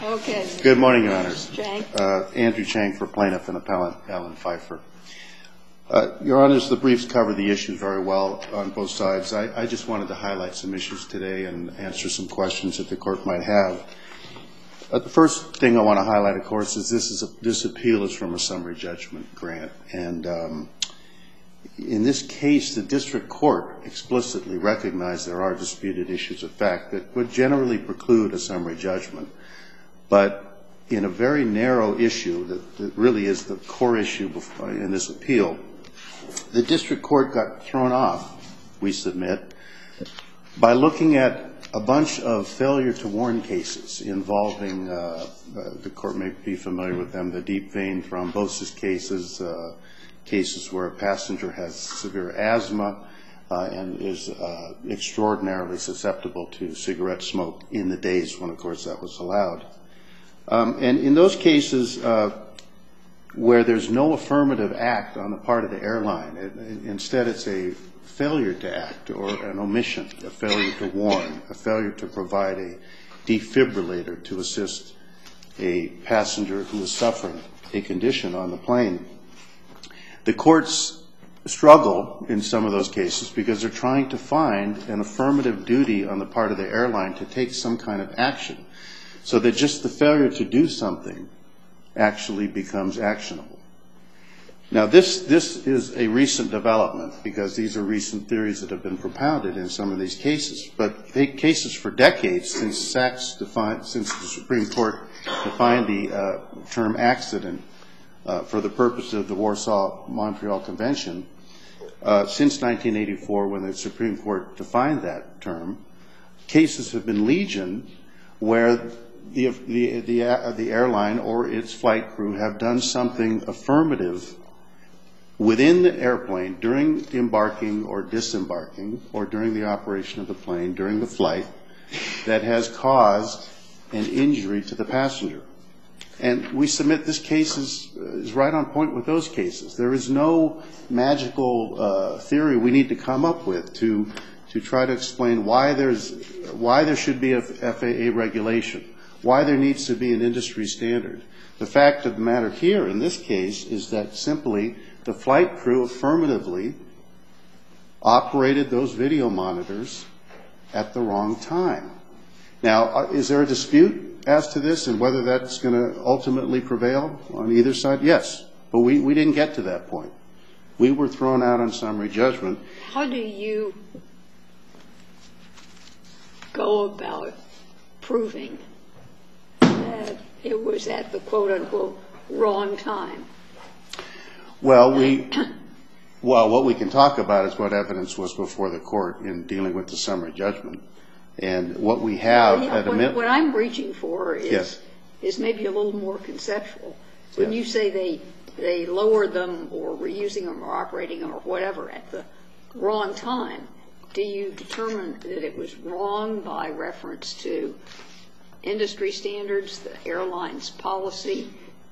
Okay. Good morning, Your Honors. Chang. Andrew Chang for Plaintiff and Appellant Alan Pfeiffer. Your Honors, the briefs cover the issues very well on both sides. I just wanted to highlight some issues today and answer some questions that the Court might have. The first thing I want to highlight, of course, is this appeal is from a summary judgment grant. And in this case, the District Court explicitly recognized there are disputed issues of fact that would generally preclude a summary judgment. But in a very narrow issue that really is the core issue in this appeal, the District Court got thrown off, we submit, by looking at a bunch of failure to warn cases involving, the Court may be familiar with them, the deep vein thrombosis cases, cases where a passenger has severe asthma and is extraordinarily susceptible to cigarette smoke in the days when, of course, that was allowed. And in those cases where there's no affirmative act on the part of the airline, instead it's a failure to act or an omission, a failure to warn, a failure to provide a defibrillator to assist a passenger who is suffering a condition on the plane. The courts struggle in some of those cases because they're trying to find an affirmative duty on the part of the airline to take some kind of action, so that just the failure to do something actually becomes actionable. Now, this is a recent development because these are recent theories that have been propounded in some of these cases. But cases for decades since the Supreme Court defined the term accident for the purpose of the Warsaw-Montreal Convention, since 1984 when the Supreme Court defined that term, cases have been legion where the airline or its flight crew have done something affirmative within the airplane during embarking or disembarking or during the operation of the plane during the flight that has caused an injury to the passenger. And we submit this case is right on point with those cases. There is no magical theory we need to come up with to try to explain why there should be a FAA regulation, why there needs to be an industry standard. The fact of the matter here in this case is that simply the flight crew affirmatively operated those video monitors at the wrong time. Now, is there a dispute as to this and whether that's going to ultimately prevail on either side? Yes, but we didn't get to that point. We were thrown out on summary judgment. How do you go about proving that it was at the quote-unquote wrong time? Well, what we can talk about is what evidence was before the court in dealing with the summary judgment. And what we have at a minute. What I'm reaching for is, yes, is maybe a little more conceptual. When yes, you say they lowered them or were using them or operating them or whatever at the wrong time, do you determine that it was wrong by reference to industry standards, the airline's policy,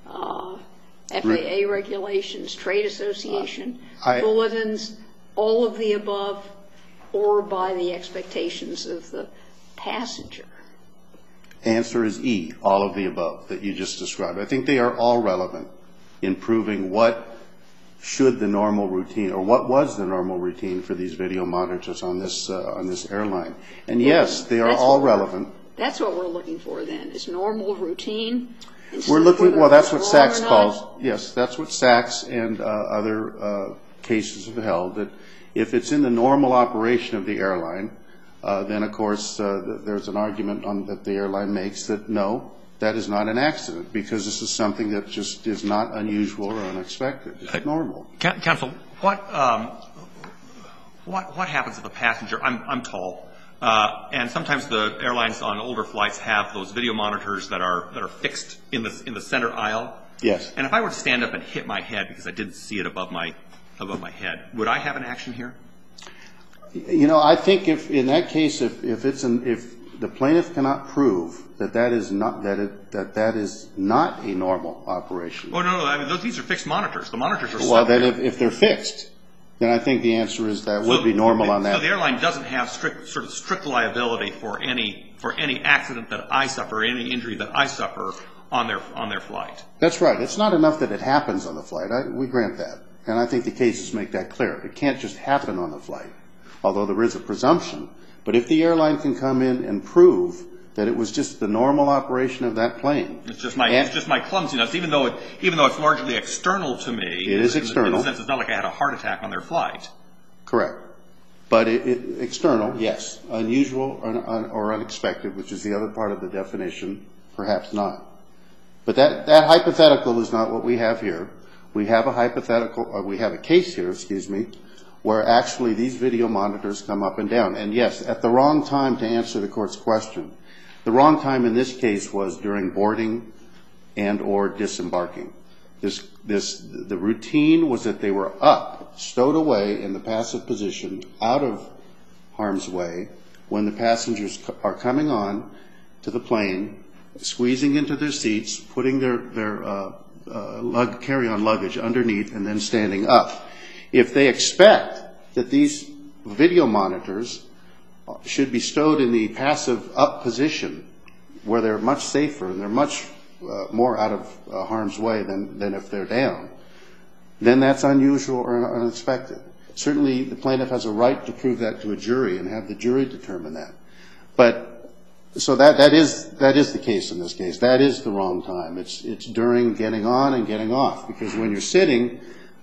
FAA regulations, trade association, bulletins, all of the above, or by the expectations of the passenger? Answer is E, all of the above that you just described. I think they are all relevant in proving what should the normal routine, or what was the normal routine for these video monitors on this airline. And yes, they are all relevant. That's what we're looking for then, is normal routine. We're looking, well, that's what Sachs calls, yes, that's what Sachs and other cases have held, that if it's in the normal operation of the airline, then of course there's an argument that the airline makes that no, that is not an accident, because this is something that just is not unusual or unexpected. It's normal. Counsel, what happens if a passenger, I'm tall, and sometimes the airlines on older flights have those video monitors that are fixed in the center aisle. Yes. And if I were to stand up and hit my head because I didn't see it above my head, would I have an action here? You know, I think if in that case, if the plaintiff cannot prove that is not a normal operation. Oh no, I mean these are fixed monitors. The monitors are. Well, then if they're fixed, then I think the answer is that would be normal on that. So the airline doesn't have strict liability for any accident that I suffer, any injury that I suffer on their flight. That's right. It's not enough that it happens on the flight. We grant that. And I think the cases make that clear. It can't just happen on the flight, although there is a presumption. But if the airline can come in and prove that it was just the normal operation of that plane. It's just my clumsiness, even though it's largely external to me. It is external. In the sense, it's not like I had a heart attack on their flight. Correct. But external, yes. Unusual or unexpected, which is the other part of the definition, perhaps not. But that hypothetical is not what we have here. We have a case here, where actually these video monitors come up and down. And yes, at the wrong time to answer the court's question. The wrong time in this case was during boarding and or disembarking. The routine was that they were up, stowed away in the passive position, out of harm's way, when the passengers are coming on to the plane, squeezing into their seats, putting their carry-on luggage underneath, and then standing up. If they expect that these video monitors should be stowed in the passive up position, where they're much safer and they're much more out of harm's way than if they're down, then that's unusual or unexpected. Certainly the plaintiff has a right to prove that to a jury and have the jury determine that. But so that is the case in this case. That is the wrong time. It's during getting on and getting off, because when you're sitting,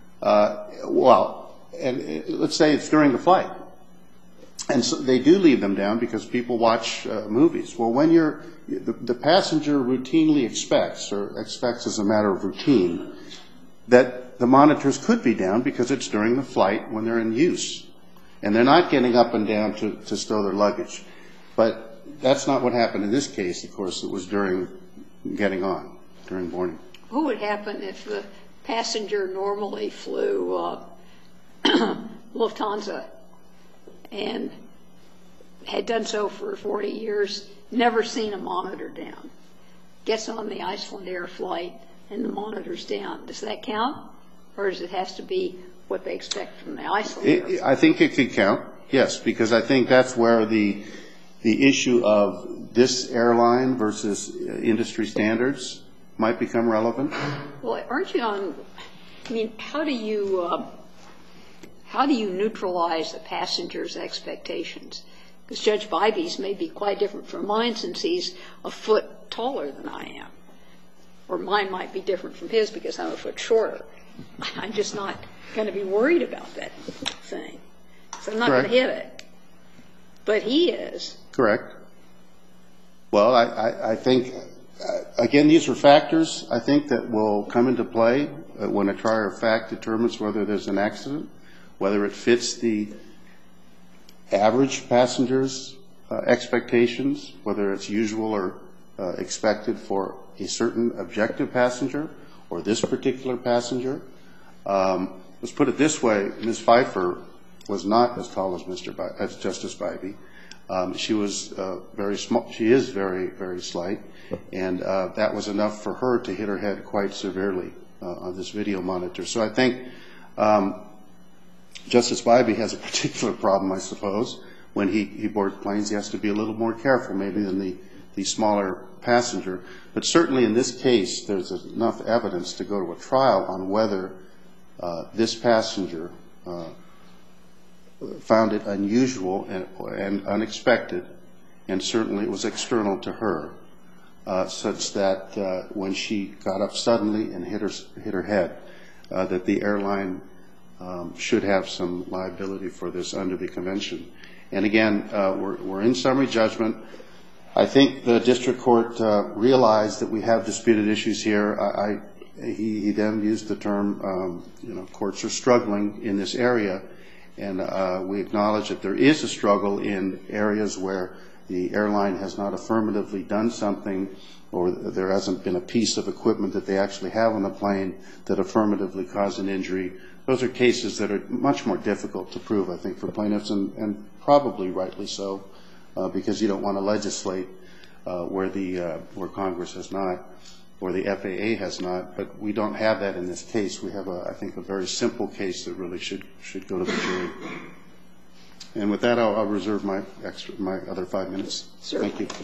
and let's say it's during the flight. And so they do leave them down because people watch movies. Well, when the passenger routinely expects as a matter of routine, that the monitors could be down because it's during the flight when they're in use. And they're not getting up and down to stow their luggage. But that's not what happened in this case. Of course, it was during getting on, during boarding. What would happen if the passenger normally flew Lufthansa and had done so for 40 years, never seen a monitor down, gets on the Iceland Air flight and the monitor's down? Does that count? Or does it have to be what they expect from the Iceland Air flight? I think it could count, yes, because I think that's where the issue of this airline versus industry standards might become relevant. Well, aren't you on, I mean, how do you neutralize the passenger's expectations? Because Judge Bybee's may be quite different from mine since he's a foot taller than I am. Or mine might be different from his because I'm a foot shorter. I'm just not going to be worried about that thing. So I'm not going to hit it. But he is. Correct. Well, I think, again, these are factors, I think, that will come into play when a trier of fact determines whether there's an accident, whether it fits the average passenger's expectations, whether it's usual or expected for a certain objective passenger or this particular passenger. Let's put it this way. Ms. Pfeiffer was not as tall as Justice Bybee. She was very small. She is very, very slight. And that was enough for her to hit her head quite severely on this video monitor. So I think Justice Bybee has a particular problem, I suppose. When he boards planes, he has to be a little more careful maybe than the smaller passenger. But certainly in this case, there's enough evidence to go to a trial on whether this passenger found it unusual and unexpected, and certainly it was external to her, such that when she got up suddenly and hit her head, that the airline should have some liability for this under the convention. And again, we're in summary judgment. I think the district court realized that we have disputed issues here. He then used the term, courts are struggling in this area, and we acknowledge that there is a struggle in areas where the airline has not affirmatively done something, or there hasn't been a piece of equipment that they actually have on the plane that affirmatively caused an injury. Those are cases that are much more difficult to prove, I think, for plaintiffs, and probably rightly so, because you don't want to legislate where Congress has not. or the FAA has not, but we don't have that in this case. We have, I think, a very simple case that really should go to the jury. And with that, I'll reserve my other 5 minutes. Sir. Thank you.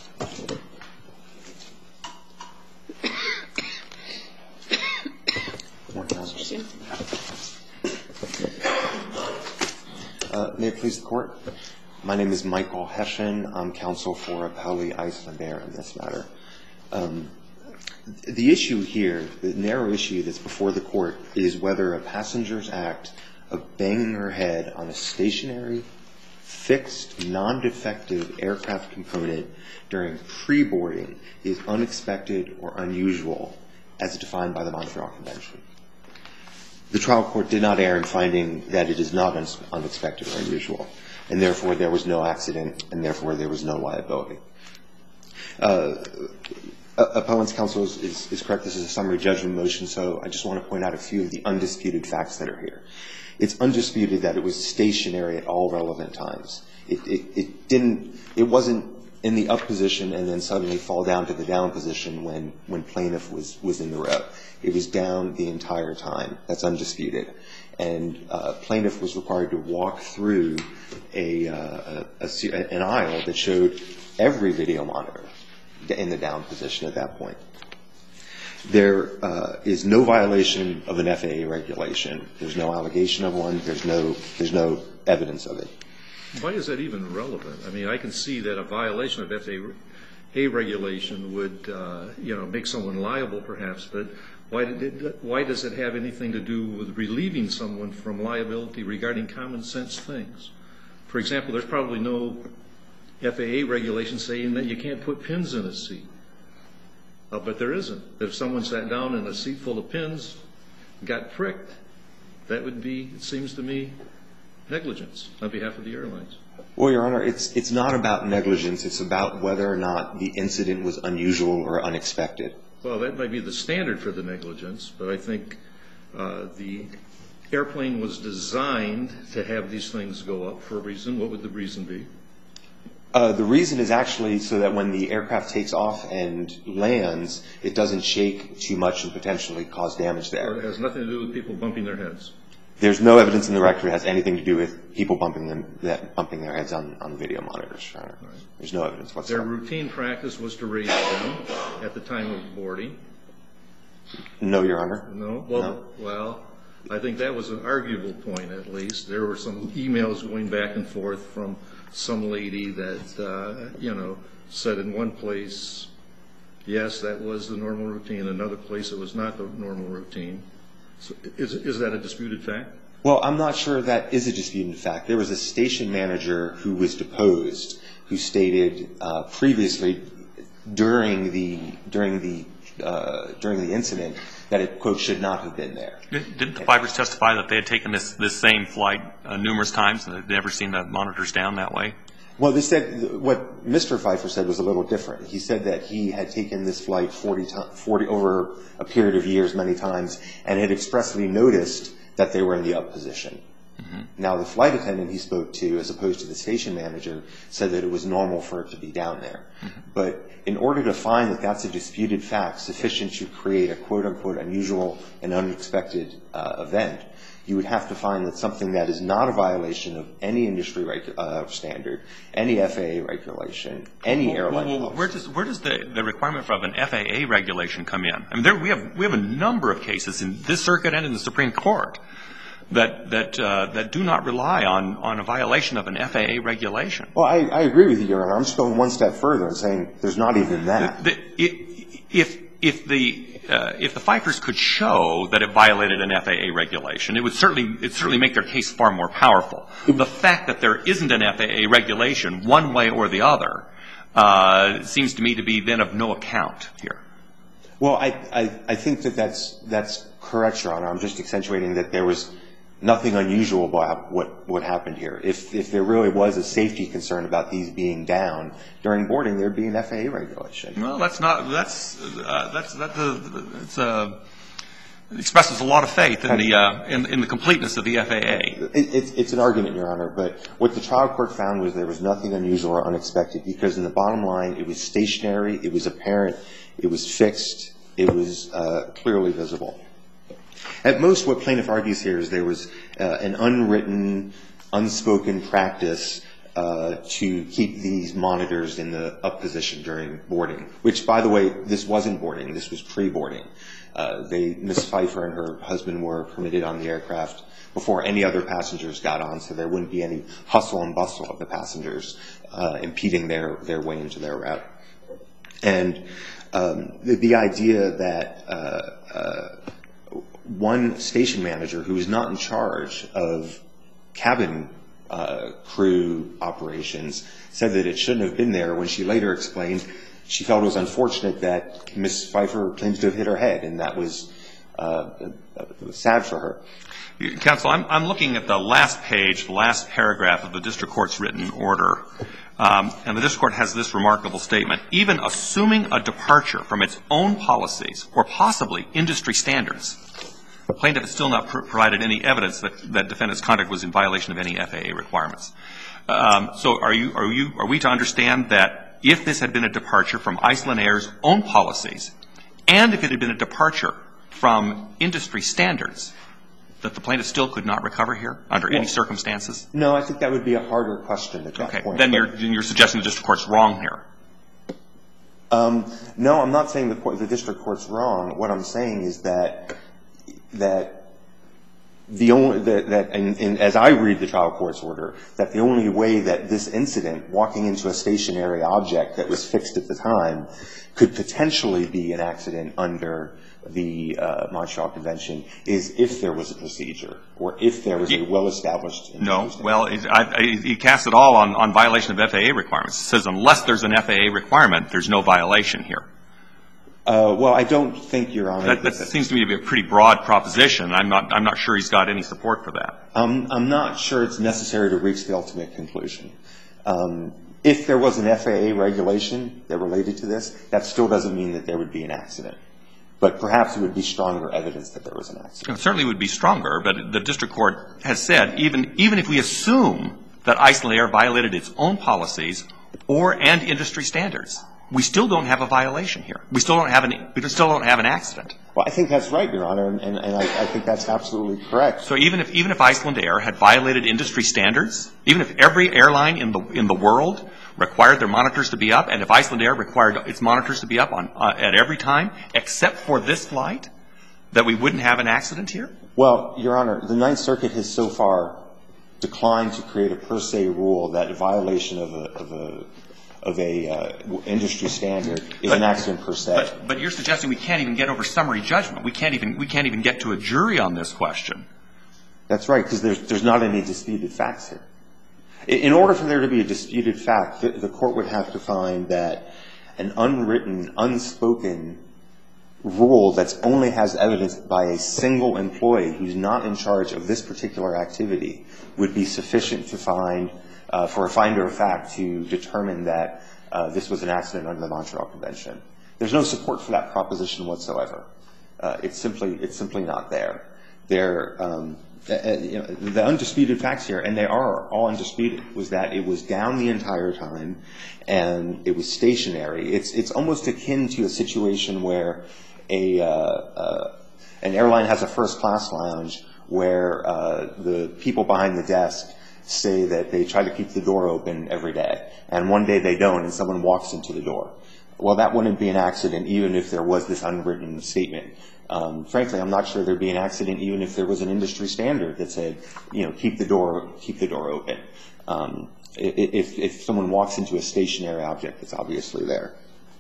May it please the Court. My name is Michael Hession. I'm counsel for Appellee Icelandair in this matter. The issue here, the narrow issue that's before the Court, is whether a passenger's act of banging her head on a stationary, fixed, non-defective aircraft component during pre-boarding is unexpected or unusual as defined by the Montreal Convention. The trial court did not err in finding that it is not unexpected or unusual, and therefore there was no accident, and therefore there was no liability. Appellant's counsel is correct. This is a summary judgment motion, so I just want to point out a few of the undisputed facts that are here. It's undisputed that it was stationary at all relevant times. It wasn't in the up position and then suddenly fall down to the down position when plaintiff was in the row. It was down the entire time. That's undisputed. And plaintiff was required to walk through an aisle that showed every video monitor in the down position at that point. There is no violation of an FAA regulation. There's no allegation of one. There's no evidence of it. Why is that even relevant? I mean, I can see that a violation of FAA regulation would, make someone liable, perhaps. But why does it have anything to do with relieving someone from liability regarding common sense things? For example, there's probably no FAA regulation saying that you can't put pins in a seat. But there isn't. If someone sat down in a seat full of pins, got pricked, that would be, it seems to me, negligence on behalf of the airlines. Well, Your Honor, it's not about negligence. It's about whether or not the incident was unusual or unexpected. Well, that might be the standard for the negligence, but I think the airplane was designed to have these things go up for a reason. What would the reason be? The reason is actually so that when the aircraft takes off and lands, it doesn't shake too much and potentially cause damage there. Or it has nothing to do with people bumping their heads. There's no evidence in the record it has anything to do with people bumping their heads on video monitors, Your Honor. Right. There's no evidence whatsoever. Their routine practice was to raise them at the time of boarding. No, Your Honor. No? Well, I think that was an arguable point, at least. There were some emails going back and forth from some lady that, said in one place, yes, that was the normal routine. In another place, it was not the normal routine. So is that a disputed fact? Well, I'm not sure that is a disputed fact. There was a station manager who was deposed who stated previously during the incident that it, quote, should not have been there. Didn't the fibers testify that they had taken this same flight numerous times and had never seen the monitors down that way? Well, they said what Mr. Pfeiffer said was a little different. He said that he had taken this flight 40 over a period of years many times and had expressly noticed that they were in the up position. Mm-hmm. Now, the flight attendant he spoke to, as opposed to the station manager, said that it was normal for it to be down there. Mm-hmm. But in order to find that that's a disputed fact sufficient to create a quote-unquote unusual and unexpected event, you would have to find that something that is not a violation of any industry standard, any FAA regulation, any airline policy. Where does the requirement of an FAA regulation come in? I mean, we have a number of cases in this circuit and in the Supreme Court that do not rely on a violation of an FAA regulation. Well, I agree with you, Your Honor. I'm just going one step further and saying there's not even that. If the Pfeiffers could show that it violated an FAA regulation, it would certainly make their case far more powerful. The fact that there isn't an FAA regulation one way or the other seems to me to be then of no account here. Well, I think that's correct, Your Honor. I'm just accentuating that there was nothing unusual about what happened here. If there really was a safety concern about these being down during boarding, there'd be an FAA regulation. Well, it expresses a lot of faith in the completeness of the FAA. It's an argument, Your Honor, but what the trial court found was there was nothing unusual or unexpected because in the bottom line, it was stationary, it was apparent, it was fixed, It was clearly visible. At most, what plaintiff argues here is there was an unwritten, unspoken practice to keep these monitors in the up position during boarding, which, by the way, this wasn't boarding. This was pre-boarding. Ms. Pfeiffer and her husband were permitted on the aircraft before any other passengers got on, so there wouldn't be any hustle and bustle of the passengers impeding their way into their route. And the idea that one station manager who was not in charge of cabin crew operations said that it shouldn't have been there, when she later explained she felt it was unfortunate that Ms. Pfeiffer claims to have hit her head, and that was sad for her. Counsel, I'm looking at the last page, the last paragraph of the district court's written order, and the district court has this remarkable statement: even assuming a departure from its own policies or possibly industry standards, the plaintiff has still not provided any evidence that defendant's conduct was in violation of any FAA requirements. So are we to understand that if this had been a departure from Iceland Air's own policies, and if it had been a departure from industry standards, that the plaintiff still could not recover here under any circumstances? No, I think that would be a harder question at that point. Then you're suggesting the district court's wrong here. No, I'm not saying the district court's wrong. What I'm saying is that as I read the trial court's order, that the only way that this incident, walking into a stationary object that was fixed at the time, could potentially be an accident under the Montreal Convention is if there was a procedure, or if there was a well-established... No, well, he casts it all on violation of FAA requirements. It says unless there's an FAA requirement, there's no violation here. Well, I don't think, Your Honor... That seems to me to be a pretty broad proposition. I'm not sure he's got any support for that. I'm not sure it's necessary to reach the ultimate conclusion. If there was an FAA regulation that related to this, that still doesn't mean that there would be an accident. But perhaps it would be stronger evidence that there was an accident. It certainly would be stronger, but the district court has said even if we assume that Iceland Air violated its own policies and industry standards, we still don't have a violation here. We still don't have an accident. Well, I think that's right, Your Honor, and I think that's absolutely correct. So even if Iceland Air had violated industry standards, even if every airline in the world required their monitors to be up, and if Iceland Air required its monitors to be up at every time, except for this flight, that we wouldn't have an accident here? Well, Your Honor, the Ninth Circuit has so far declined to create a per se rule that a violation of a industry standard is an accident per se. But you're suggesting we can't even get over summary judgment. We can't even get to a jury on this question. That's right, because there's not any disputed facts here. In order for there to be a disputed fact, the court would have to find that an unwritten, unspoken rule that only has evidence by a single employee who's not in charge of this particular activity would be sufficient to find, for a finder of fact to determine that this was an accident under the Montreal Convention. There's no support for that proposition whatsoever. It's simply not there. The undisputed facts here, and they are all undisputed, was that it was down the entire time and it was stationary. It's almost akin to a situation where an airline has a first-class lounge where the people behind the desk say that they try to keep the door open every day, and one day they don't and someone walks into the door. Well, that wouldn't be an accident even if there was this unwritten statement. Frankly, I'm not sure there'd be an accident even if there was an industry standard that said, keep the door open. If someone walks into a stationary object, it's obviously there.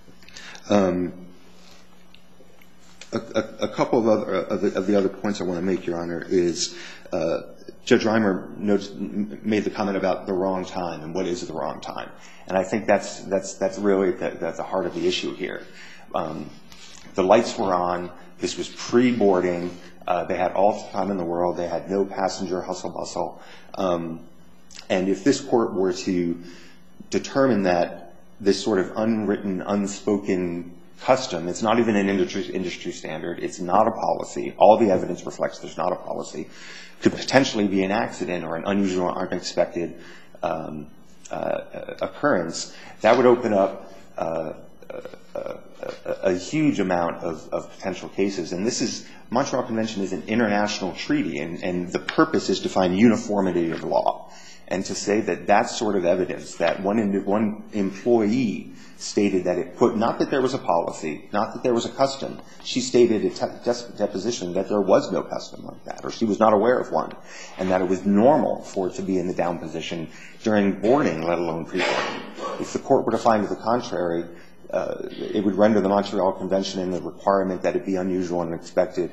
A couple of the other points I want to make, Your Honor, is Judge Reimer made the comment about the wrong time and what is the wrong time. And I think that's really at the heart of the issue here. The lights were on. This was pre-boarding. They had all the time in the world. They had no passenger hustle-bustle. And if this court were to determine that this sort of unwritten, unspoken custom, it's not even an industry standard, it's not a policy, all the evidence reflects there's not a policy, could potentially be an accident or an unusual or unexpected occurrence, that would open up a huge amount of potential cases. And Montreal Convention is an international treaty, and the purpose is to find uniformity of law. And to say that that sort of evidence, that one employee stated that not that there was a policy, not that there was a custom. She stated at deposition that there was no custom like that, or she was not aware of one, and that it was normal for it to be in the down position during boarding, let alone pre-boarding. If the court were to find to the contrary, it would render the Montreal Convention and the requirement that it be unusual and unexpected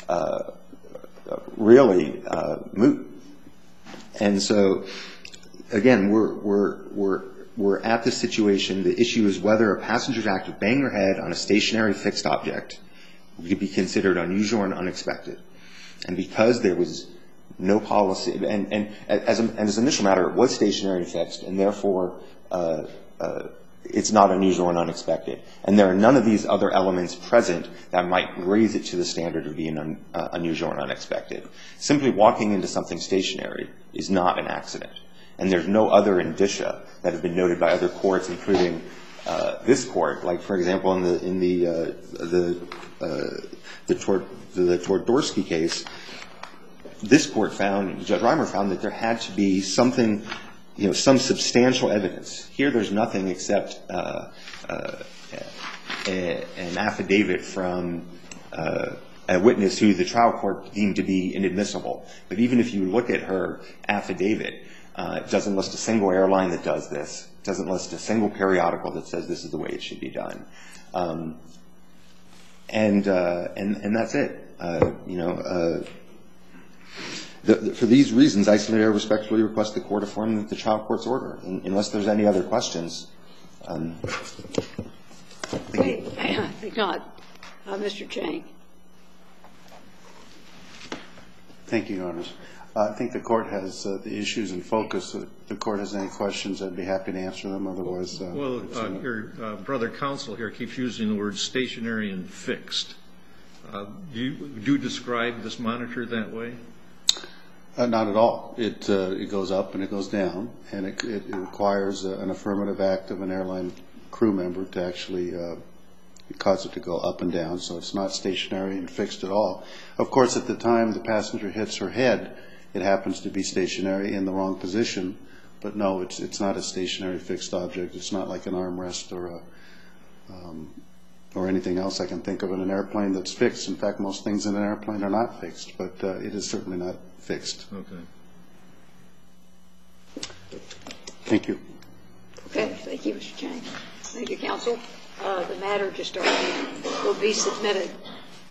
really moot. And so, again, we're at the situation. The issue is whether a passenger's act of banging her head on a stationary fixed object would be considered unusual and unexpected. And because there was no policy, and as an initial matter, it was stationary and fixed, and therefore it's not unusual and unexpected. And there are none of these other elements present that might raise it to the standard of being unusual and unexpected. Simply walking into something stationary is not an accident. And there's no other indicia that have been noted by other courts, including this court. Like, for example, in the Twardowski case, this court found, Judge Reimer found, that there had to be something, some substantial evidence. Here, there's nothing except an affidavit from a witness who the trial court deemed to be inadmissible. But even if you look at her affidavit, it doesn't list a single airline that does this. It doesn't list a single periodical that says this is the way it should be done. And that's it. For these reasons, I respectfully request the court affirm the trial court's order. Unless there's any other questions. Okay. I think not. Mr. Chang. Thank you, Your Honors. I think the court has the issues in focus. If the court has any questions, I'd be happy to answer them. Otherwise, your brother counsel here keeps using the word stationary and fixed. Do you describe this monitor that way? Not at all. It goes up and it goes down, and it requires an affirmative act of an airline crew member to actually cause it to go up and down. So it's not stationary and fixed at all. Of course, at the time the passenger hits her head, it happens to be stationary in the wrong position. But no, it's not a stationary fixed object. It's not like an armrest or anything else I can think of in an airplane that's fixed. In fact, most things in an airplane are not fixed, but it is certainly not fixed. Okay. Thank you. Okay. Thank you, Mr. Chang. Thank you, counsel. The matter just argued will be submitted.